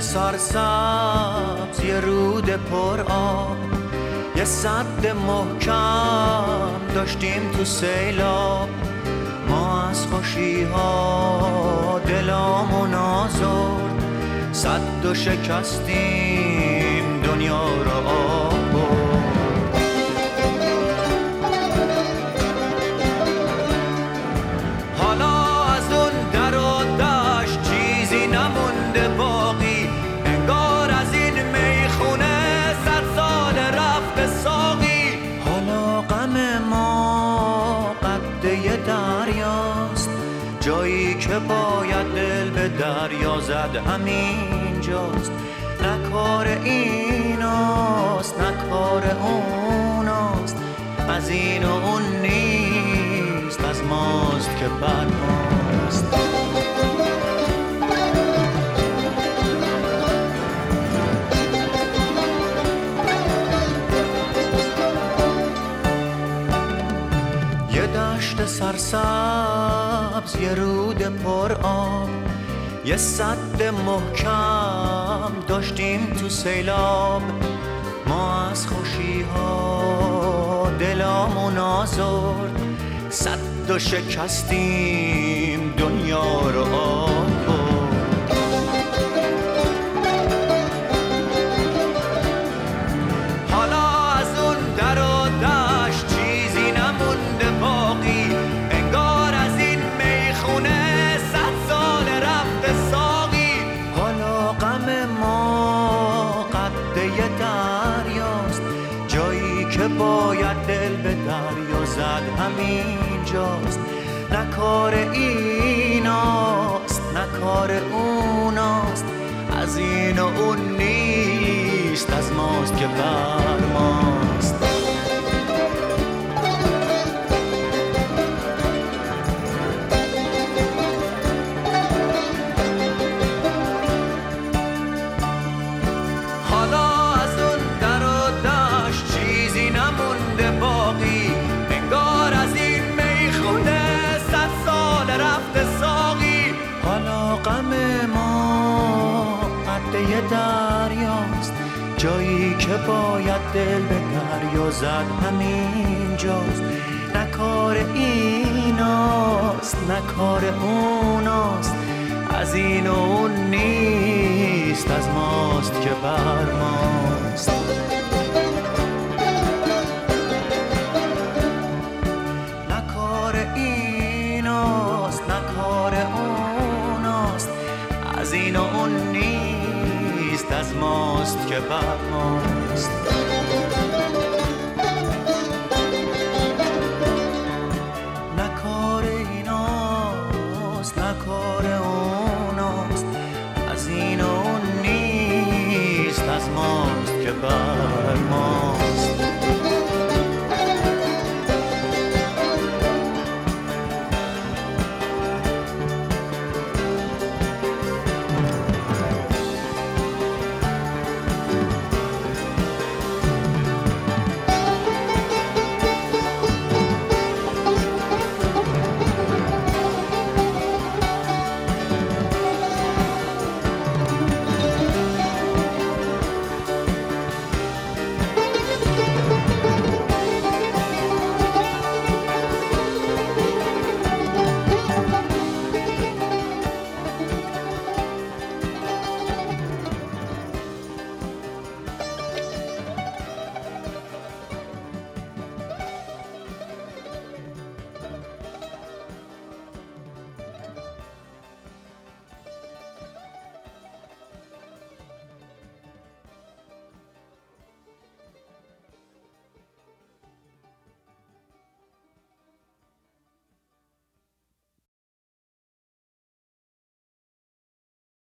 سرسبز یه رود پر آب، یه سد محکم داشتیم تو سیلاب. ما از خوشی ها دلامون آزرد، سد و شکستیم دنیا رو آب برد. حالا از اون در و دشت چیزی نمونده باقی، انگار از این میخونه 100 سال رفته ساقی. حالا غم ما قده دریاست، جایی که باید دل به دریا زد همینجاست. نه کار ایناست نه کار اوناست، از این و اون نیست، از ماست که بر ماست. یه دشت سرسبز یه رود پر آب، یه سد محکم داشتیم تو سیلاب. ما از خوشی ها دلامون آزرد، سد و شکستیم دنیا رو آب برد. حالا از اون در و دشت چیزی نمونده باقی، انگار از این میخونه 100 سال رفته ساقی. حالا غم ما قده دریاست، جایی که باید دل به دریا زد همینجاست. نه کار ایناست نه کار اوناست، از این و اون نیست، از ماست که بر ماست. حالا از اون در و دشت چیزی نمونده باقی، انگار از این میخونه 100 سال رفته ساقی. حالا غم ما قده دریاست، جایی که باید دل به دریا زد همینجاست. نه کار ایناست نه کار اوناست، از این و اون نیست، از ماست که بر ماست. نه کار ایناست نه کار اوناست، از این و اون نیست، از ماست که بر ماست. نه کار ایناست نه کار اوناست، از این و اون نیست، از ماست که بر ماست.